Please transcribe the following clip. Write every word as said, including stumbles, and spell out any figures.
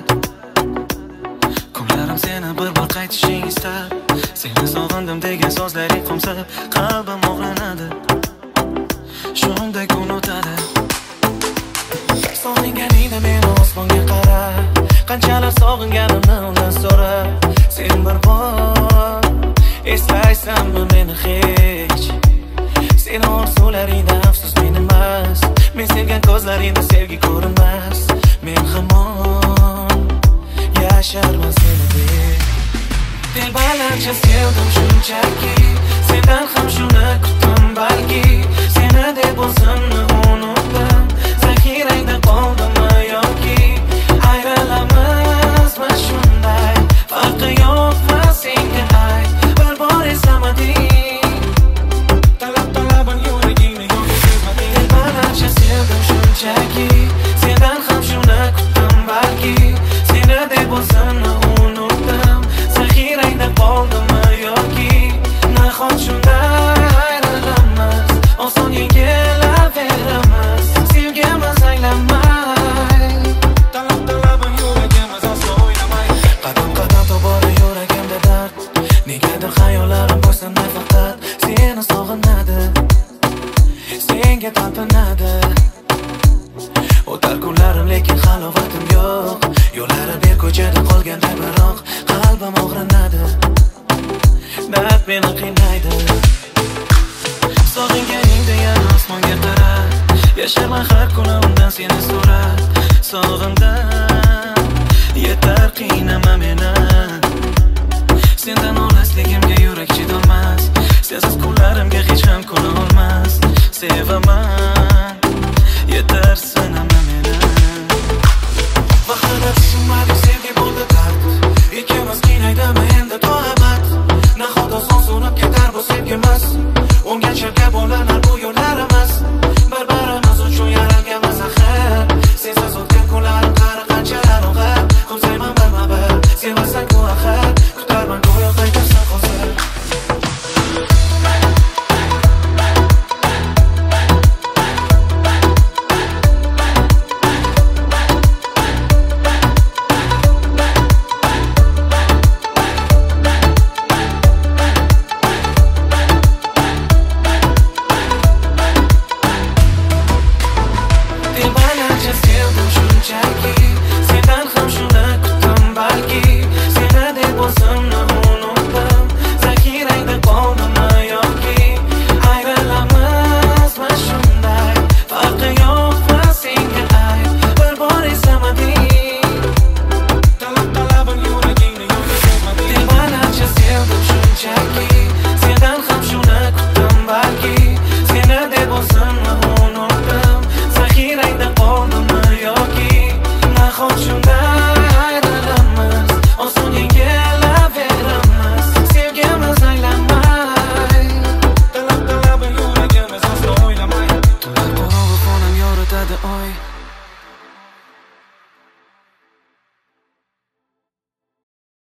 Kunlarim seni bir bor qaytishing istab, seni sog'indim degan so'zlaring qo'msab, qalbim og'rinadi. Shunday kun o'tadi. Sog'inganingda meni osmonga qara, qanchalar sog'inganimni undan so'ra. Sen bir bor eslaysanmi meni hech? Seni orzularingda afsus men emas, men sevgan ko'zlaringda sevgi ko'rinmas. Men hamon yasharman seni deb. Telbalarcha sevdim shunchaki, sendan ham shuni kutdim balki. Seni deb o'zimni unutdim, zaxirangda qoldimmi yoki ayrilamizmi shunday? Farqi yo'qmi senga ayt, bir bor eslamading. Talab talabim yuragingni yo'q sezmading. Telbalarcha sevdim shunchaki, sendan ham shuni kutdim balki. Seni deb o'zimni unutdim, zaxirangda qoldimmi yoki nahot shunday ayrilamiz, oson yengilaveramiz, sevgimiz aylanmay. Talab talabim yuragimiz aslo o'ynamay. Qadam qadam tobora yuragimda dard, negadir xayollarim bo'ysunmay faqat seni sog'inadi, senga talpinadi. O'tar kunlarim lekin halovatim yo'q, yo'llari ber ko'chada qolganday biroq qalbim og'rinadi, dard meni qiynaydi. Sog'inganingda yana osmonga qara, yashaman har kuni undan seni so'rab. Sog'indim, yetar qiynama meni, sendan olisligimga yurak chidolmas, sensiz kunlarimga hech ham kun olmas. Sevaman